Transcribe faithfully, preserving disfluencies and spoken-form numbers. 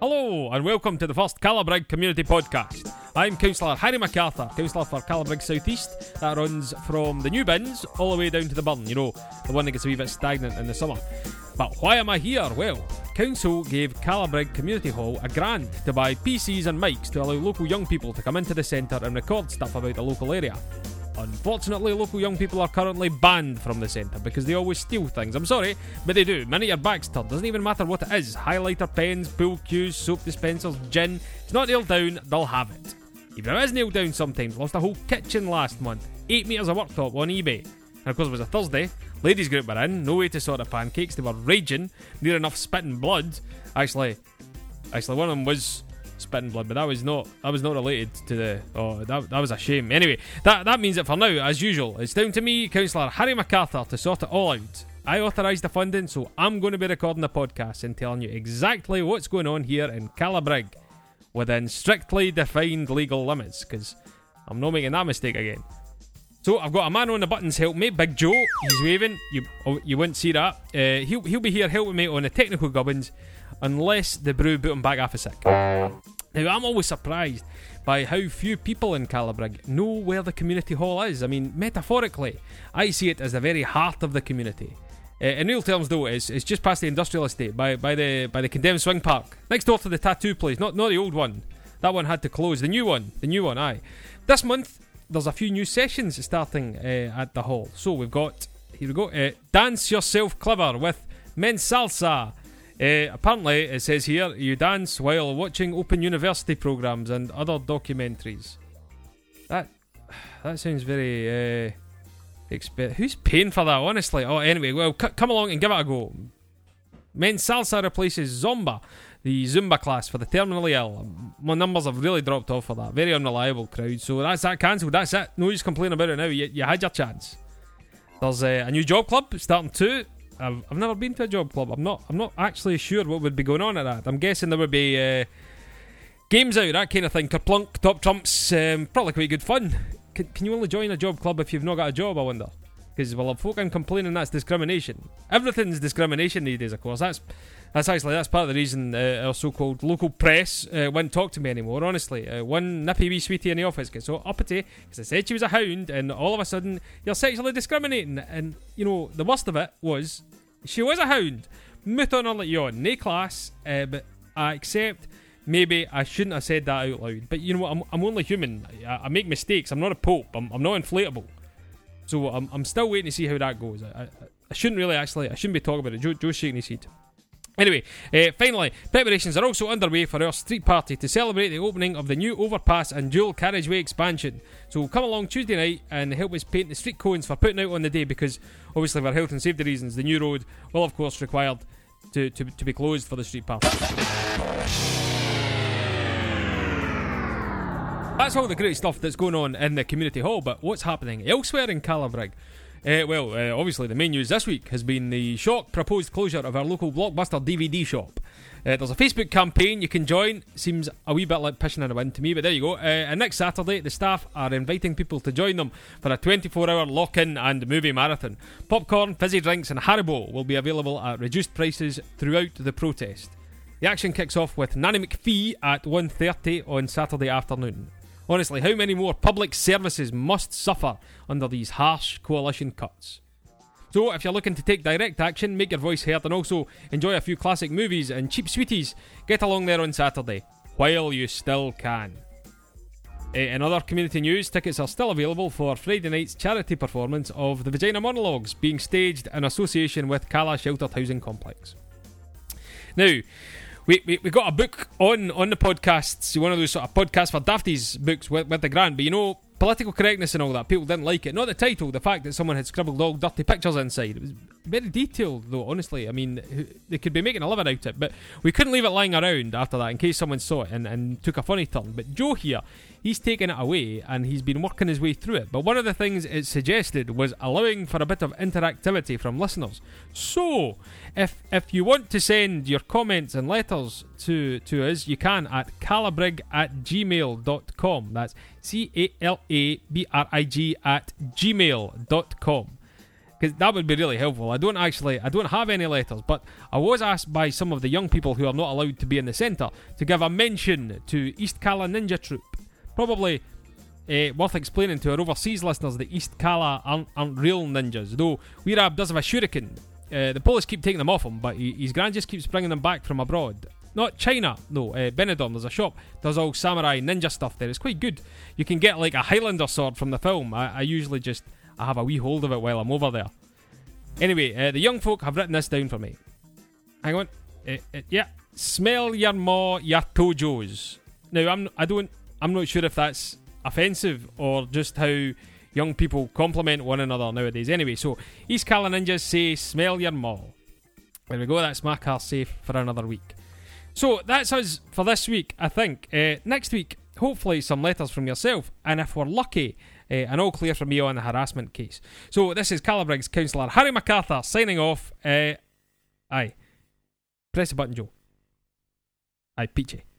Hello and welcome to the first Calabrigg Community Podcast. I'm Councillor Harry MacArthur, Councillor for Calabrigg South East. That runs from the new bins all the way down to the burn, you know, the one that gets a wee bit stagnant in the summer. But why am I here? Well, Council gave Calabrigg Community Hall a grant to buy P Cs and mics to allow local young people to come into the centre and record stuff about the local area. Unfortunately, local young people are currently banned from the centre because they always steal things. I'm sorry, but they do. Minute your back's turned, doesn't even matter what it is. Highlighter pens, pool cues, soap dispensers, gin. It's not nailed down, they'll have it. Even if it is nailed down sometimes. Lost a whole kitchen last month. Eight metres of worktop on eBay. And of course it was a Thursday. Ladies group were in, no way to sort of pancakes. They were raging, near enough spitting blood. Actually, actually one of them was spitting blood, but that was not that was not related to the oh that, that was a shame. Anyway, that that means that for now, as usual, it's down to me, Councillor Harry MacArthur, to sort it all out. I authorised the funding, so I'm going to be recording the podcast and telling you exactly what's going on here in Calabrigg within strictly defined legal limits, because I'm not making that mistake again. So I've got a man on the buttons helping me, Big Joe. He's waving. You oh, you wouldn't see that. Uh, he'll he'll be here helping me on the technical gubbins, unless the brew boot him back off a sick. Now, I'm always surprised by how few people in Calabrigg know where the community hall is. I mean, metaphorically, I see it as the very heart of the community. Uh, in real terms, though, it's, it's just past the industrial estate, by, by the by the condemned swing park, next door to the tattoo place. Not not the old one. That one had to close. The new one, the new one, aye. This month, there's a few new sessions starting uh, at the hall. So we've got, here we go, uh, Dance Yourself Clever with Men's Salsa. Uh, apparently, it says here, you dance while watching Open University programmes and other documentaries. That that sounds very... Uh, exp- Who's paying for that, honestly? Oh, anyway, well, c- come along and give it a go. Men's Salsa replaces Zomba, the Zumba class for the terminally ill. My numbers have really dropped off for that. Very unreliable crowd. So that's that cancelled. That's it. No use complaining about it now. You, you had your chance. There's uh, a new job club starting too. I've, I've never been to a job club. I'm not I'm not actually sure what would be going on at that. I'm guessing there would be uh, games out, that kind of thing. Kerplunk, top trumps, um, probably quite good fun. Can, can you only join a job club if you've not got a job, I wonder? Because, well, folk are complaining that's discrimination. Everything's discrimination these days, of course. That's that's actually that's part of the reason uh, our so-called local press uh, won't talk to me anymore, honestly. Uh, one nippy wee sweetie in the office gets so uppity because I said she was a hound, and all of a sudden you're sexually discriminating. And, you know, the worst of it was she was a hound. Moot on her like yawn. No class, uh, but I accept maybe I shouldn't have said that out loud. But you know what, I'm, I'm only human. I, I make mistakes. I'm not a pope. I'm, I'm not inflatable. So I'm I'm still waiting to see how that goes. I, I, I shouldn't really actually, I shouldn't be talking about it. Joe, Joe's shaking his head. Anyway, uh, finally, preparations are also underway for our street party to celebrate the opening of the new overpass and dual carriageway expansion. So come along Tuesday night and help us paint the street cones for putting out on the day, because obviously for health and safety reasons the new road will of course required to, to, to be closed for the street party. That's all the great stuff that's going on in the community hall, but what's happening elsewhere in Calabrigg? Uh, well, uh, obviously the main news this week has been the shock proposed closure of our local Blockbuster D V D shop. Uh, there's a Facebook campaign you can join. Seems a wee bit like pissing in the wind to me, but there you go. Uh, and next Saturday, the staff are inviting people to join them for a twenty-four hour lock-in and movie marathon. Popcorn, fizzy drinks and Haribo will be available at reduced prices throughout the protest. The action kicks off with Nanny McPhee at one thirty on Saturday afternoon. Honestly, how many more public services must suffer under these harsh coalition cuts? So, if you're looking to take direct action, make your voice heard, and also enjoy a few classic movies and cheap sweeties, get along there on Saturday, while you still can. In other community news, tickets are still available for Friday night's charity performance of The Vagina Monologues, being staged in association with Cala Sheltered Housing Complex. Now, We, we we got a book on, on the podcasts, one of those sort of podcasts for dafties books with, with the grant, but you know, political correctness and all that, people didn't like it. Not the title, the fact that someone had scribbled all dirty pictures inside. It was very detailed though, honestly. I mean, they could be making a living out of it, but we couldn't leave it lying around after that in case someone saw it and, and took a funny turn. But Joe here, he's taken it away and he's been working his way through it. But one of the things it suggested was allowing for a bit of interactivity from listeners. So, if if you want to send your comments and letters to, to us, you can at calabrigg at gmail dot com. That's C A L A B R I G at gmail dot com. because that would be really helpful. I don't actually, I don't have any letters, but I was asked by some of the young people who are not allowed to be in the centre to give a mention to East Cala Ninja Troop. Probably uh, worth explaining to our overseas listeners that East Cala aren't, aren't real ninjas, though Weerab does have a shuriken. Uh, the police keep taking them off him, but he, his grand just keeps bringing them back from abroad. Not China, no, uh, Benidorm, there's a shop, does all samurai ninja stuff there. It's quite good. You can get like a Highlander sword from the film. I, I usually just, I have a wee hold of it while I'm over there. Anyway, uh, the young folk have written this down for me. Hang on. Uh, uh, yeah. Smell your maw, your tojos. Now, I'm, I don't, I'm not sure if that's offensive or just how young people compliment one another nowadays. Anyway, so East Cala Ninjas say, smell your maw. There we go, that's my car safe for another week. So that's us for this week, I think. Uh, next week, hopefully some letters from yourself, and if we're lucky, uh, an all clear from me on the harassment case. So this is Calabrig's counsellor Harry MacArthur signing off. Uh, aye. Press the button, Joe. Aye, peachy.